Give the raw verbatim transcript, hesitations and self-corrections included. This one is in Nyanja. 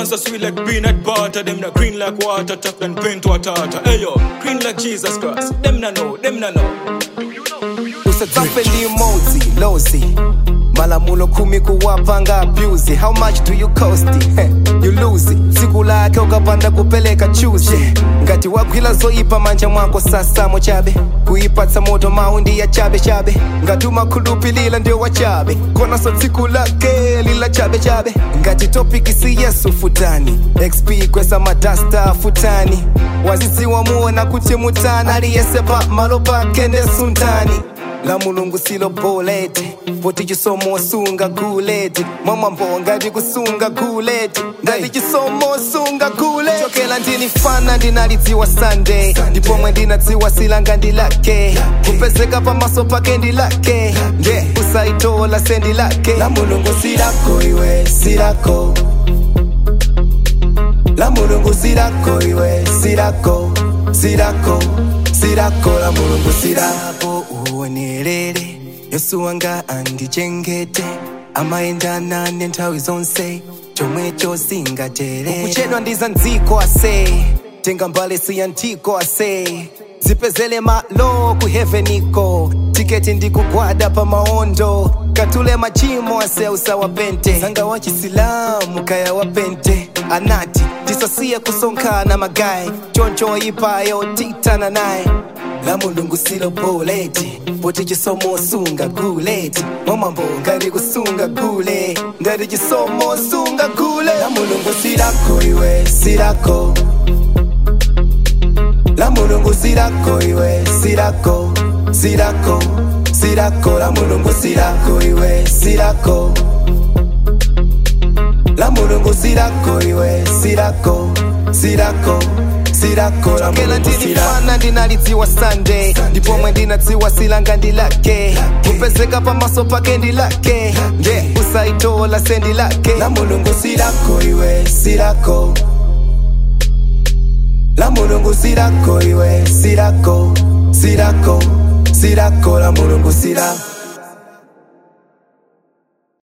dance are sweet like peanut butter. Them na green like water, tough and paint to a tartar. Ayo, green like Jesus Christ. Them na know, them na know. Usatapeli mozi, lozi Malamulo kumi kuwapanga abuse. How much do you cost it? You lose it. Siku lake ukapanda kupeleka chuzi. Ngati wakwila zoipa manja mwako sasa mochabe. Kuipata moto maundi ya chabe chabe. Ngatuma kulupi lila ndio wachabe. Kona so siku lake lila chabe chabe. Ngati topiki si yesu futani. X P kwesa madasta futani. Wazizi wa muo na kuchimutana. Aliyesepa malopa kende suntani. La mulungu silo bolete. Poti jisomo sunga gulete. Mama mbonga di kusunga gulete. Ndali jisomo sunga gulete. Chokela ndini fana ndinaliziwa Sunday. Ndipo mwendina ziwa silanga ndilake. Kupezeka pa masopa kendi lake. Yeah, usaitola sendi lake. La mulungu silako iwe silako. La mulungu silako iwe silako. Silako, silako la mulungu silako. Uonelele Yesu wanga andijengete amaendana nentawi zonse chomwe chosingatele kuchedwa ndiza nziko ase tenga mbale siya ntiko ase zipezele malo ku heaveniko tiketi ndikugwada pa maondo katule machimo ase usawa pente zanga wa chisilamu kaya wa pente anati tisasia kusonkana magai choncho ipayo titana nae. La mulungu silo boleti. Poti jisomo sunga guleti. Mama mbonga di kusunga gule. Ndari jisomo sunga gule. La mulungu silako iwe silako. La mulungu silako iwe silako. Silako, silako. La mulungu silako iwe silako. La mulungu silako iwe silako. Silako. Chokela ndini fana ndinaliziwa Sunday. Ndipo mwendina ziwa silanga ndilake. Kupezeka pa masopa kendi lake. Yeah, usaitola sendi lake. La mulungu silako iwe silako. La mulungu silako iwe silako. Silako, silako la mulungu silako.